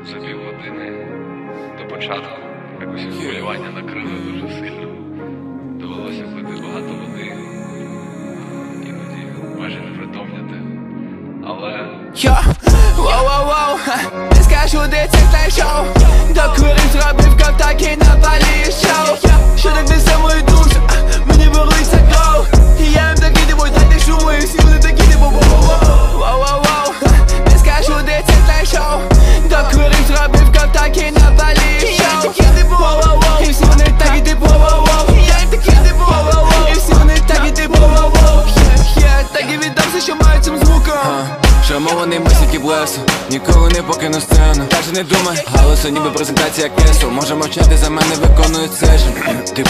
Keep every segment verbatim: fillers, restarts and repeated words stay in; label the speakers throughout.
Speaker 1: За півгодини до початку якось хвилювання накрило дуже сильно. Довелося пити багато води, іноді майже не притомняти. Але...
Speaker 2: Йо, воу-воу-воу, не скажу, де це знайшов. Докурив, зробив ковтаки на балі шоу. Що так несе мою душу, мені борлиться кров. І я їм таки дивуй, дайте шуму, і всі вони такі дивуй. Воу-воу-воу, не скажу, де це знайшов. Докурив, зробив ковтаки на балі шоу. І всі вони такі дивуй. І я їм такі дивуй. І всі вони такі дивуй. Так і віддався, що маю цим звуком.
Speaker 3: Шармований мислики блесу, ніколи не покину сцену. Так же не думай, галасу ніби презентація кесу. Може мовчати, за мене виконують сешн. Типу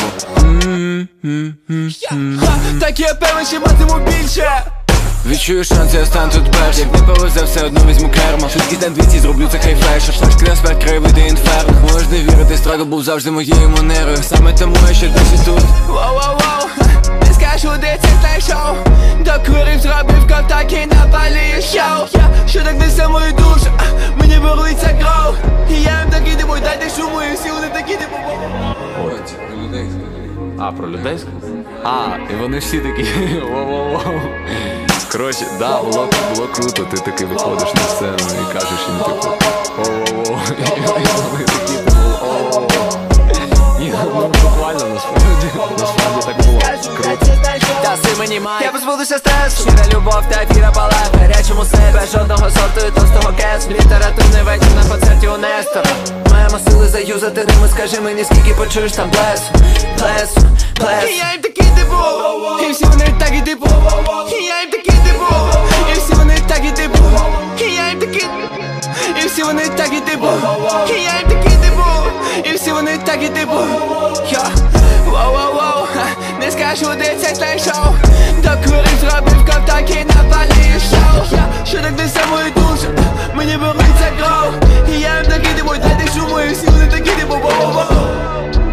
Speaker 2: так я певен, що матиму більше.
Speaker 3: Відчую шанс, я стану тут перший. Як не повезе, все одно візьму кермо. Швидкість на двісті, зроблю це хайфлешер. Шашки на смерть, краєвиди інферно. Можеш не вірити, страгл був завжди моєю манерою. Саме тому я ще досі тут.
Speaker 2: Воу-воу-воу, не скажу, де це знайшов. Докурив, зробив ковтаки на балі шоу. Що так несе мою душу, мені борлиться кров. І я їм таки дивуй, дайте шуму, і всі вони такі дивуй.
Speaker 3: Ой, це про людей сказали.
Speaker 4: А, про людей сказали? А, і вони всі такі воу-воу-воу. Коротше, да, було, було круто, ти таки виходиш на сцену і кажеш їм типу воу-воу-воу. І вони такі типу воу-воу-воу. Ні, ну буквально, насправді, насправді так було. Круто.
Speaker 2: Даси мені май, я позбудуся стресу. Щира любов та віра палає в гарячому серці. Без жодного сорту і товстого кесу. Літературний вечір на концерті у Нестора. Маємо сили заюзати рими, скажи мені, скільки почуєш там блесу. Блесу, блесу. І я їм такий типу, і всі вони такі типу. І я їм такий типу, і всі вони такі типу. І я їм такий, і всі вони такі типу. І я їм такий типу, і всі вони такі типу. Йо, воу-воу-воу, не скажу, де це знайшов. Докурив, зробив ковтаки на балі шоу. Що так несе мою душу, мені борлиться кров. І я їм таки дивуй, дайте шуму, і всі вони такі дивуй.